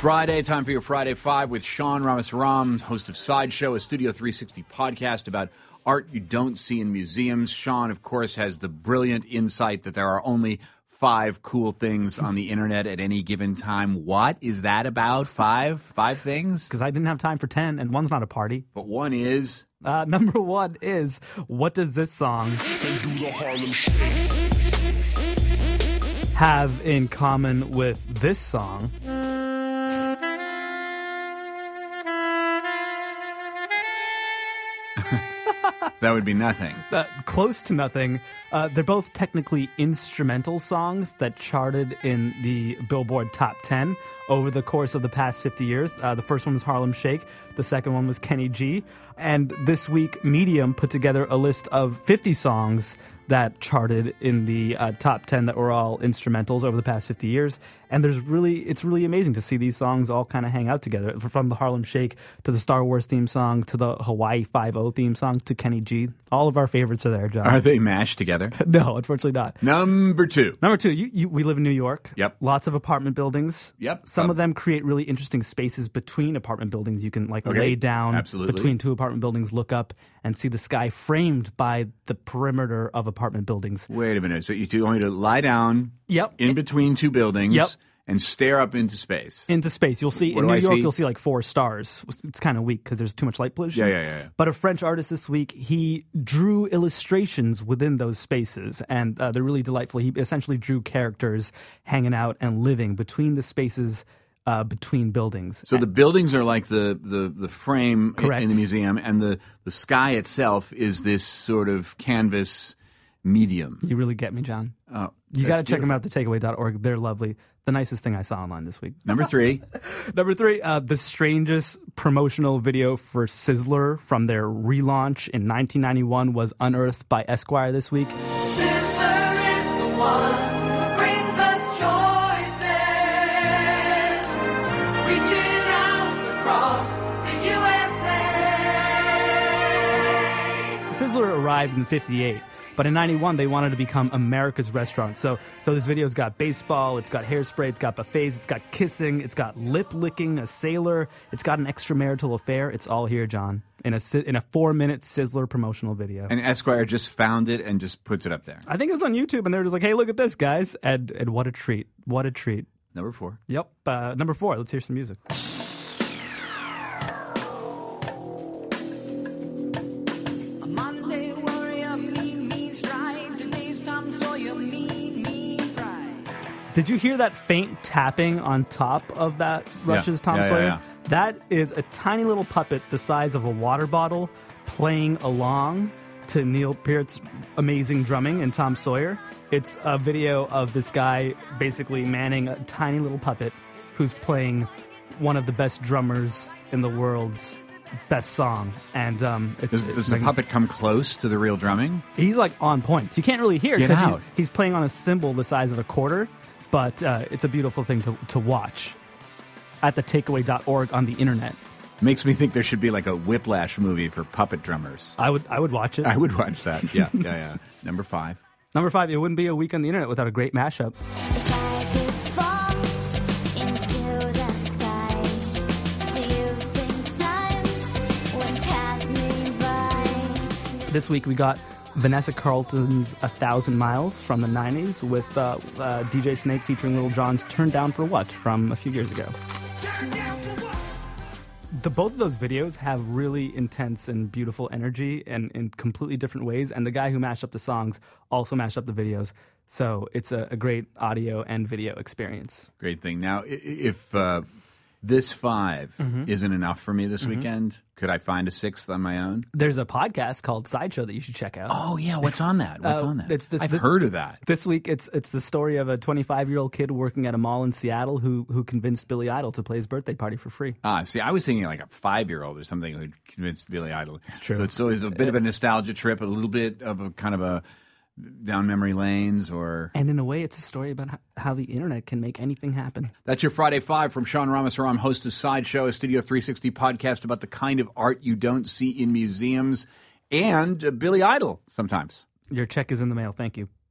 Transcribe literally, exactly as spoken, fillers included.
Friday, time for your Friday Five with Sean Ramos Ram, host of Sideshow, a Studio three sixty podcast about art you don't see in museums. Sean, of course, has the brilliant insight that there are only five cool things on the internet at any given time. What is that about? Five? Five things? Because I didn't have time for ten, and one's not a party. But one is... Uh, number one is, what does this song have in common with this song? That would be nothing. Uh, close to nothing. Uh, they're both technically instrumental songs that charted in the Billboard Top ten over the course of the past fifty years. Uh, the first one was Harlem Shake. The second one was Kenny G. And this week, Medium put together a list of fifty songs that charted in the uh, top ten that were all instrumentals over the past fifty years. And there's really, it's really amazing to see these songs all kind of hang out together. From the Harlem Shake to the Star Wars theme song to the Hawaii Five-O theme song to Kenny G. All of our favorites are there, John. Are they mashed together? No, unfortunately not. Number two. Number two, you, you, we live in New York. Yep. Lots of apartment buildings. Yep. Some um, of them create really interesting spaces between apartment buildings. You can like Okay. lay down Absolutely. between two apartment buildings, look up, and see the sky framed by the perimeter of apartment buildings. Wait a minute. So you two want me to lie down Yep. in between two buildings Yep. and stare up into space? Into space. You'll see, What in do New I York, see? you'll see like four stars. It's kind of weak because there's too much light pollution. Yeah, yeah, yeah, yeah. But a French artist this week, he drew illustrations within those spaces, and uh, they're really delightful. He essentially drew characters hanging out and living between the spaces uh, between buildings. So the buildings are like the, the, the frame i- Correct. in the museum, and the, the sky itself is this sort of canvas medium. You really get me, John. Oh, You that's got to check them beautiful. out at the takeaway dot org. They're lovely. The nicest thing I saw online this week. Number three. Number three, uh, the strangest promotional video for Sizzler from their relaunch in nineteen ninety-one was unearthed by Esquire this week. Sizzler is the one who brings us choices, reaching out across the U S A. Sizzler arrived in fifty-eight, but in ninety-one they wanted to become America's restaurant. So, so this video's got baseball, it's got hairspray, it's got buffets, it's got kissing, it's got lip licking a sailor, it's got an extramarital affair. It's all here, John, in a si- in a four-minute Sizzler promotional video. And Esquire just found it and just puts it up there. I think it was on YouTube, and they were just like, "Hey, look at this, guys!" And and what a treat! What a treat! Number four. Yep. Uh, number four. Let's hear some music. A Monday warrior, mean, mean strike. Today's Tom Sawyer, mean, mean pride. Did you hear that faint tapping on top of that Rush's Tom Yeah, yeah, Sawyer? yeah. That is a tiny little puppet the size of a water bottle playing along to Neil Peart's amazing drumming in Tom Sawyer. It's a video of this guy basically manning a tiny little puppet who's playing one of the best drummers in the world's best song. And um, it's, Does, it's does the magn- puppet come close to the real drumming? He's like on point. You can't really hear Get because out. he's playing on a cymbal the size of a quarter, but uh, it's a beautiful thing to, to watch at the takeaway dot org on the internet. Makes me think there should be like a Whiplash movie for puppet drummers. I would I would watch it. I would watch that. Yeah, yeah, yeah. Number five. Number five, it wouldn't be a week on the internet without a great mashup. If I could fall into the sky, do you think time would pass me by? This week we got Vanessa Carlton's A Thousand Miles from the nineties with uh, uh, D J Snake featuring Lil Jon's Turn Down for What from a few years ago. The both of those videos have really intense and beautiful energy and in completely different ways. And the guy who mashed up the songs also mashed up the videos. So it's a, a great audio and video experience. Great thing. Now, i- i- if uh, this five Mm-hmm. isn't enough for me this weekend, could I find a sixth on my own? There's a podcast called Sideshow that you should check out. Oh, yeah. What's on that? What's Uh, on that? it's this- I've this- heard of that. This week, it's it's the story of a twenty-five-year-old kid working at a mall in Seattle who who convinced Billy Idol to play his birthday party for free. Ah, see, I was thinking like a five-year-old or something who convinced Billy Idol. It's true. So it's always a bit of a nostalgia trip, a little bit of a kind of a down memory lanes, or... And in a way, it's a story about how, how the internet can make anything happen. That's your Friday Five from Sean Ramos Ram, host of Sideshow, a Studio three sixty podcast about the kind of art you don't see in museums, and uh, Billy Idol sometimes. Your check is in the mail. Thank you.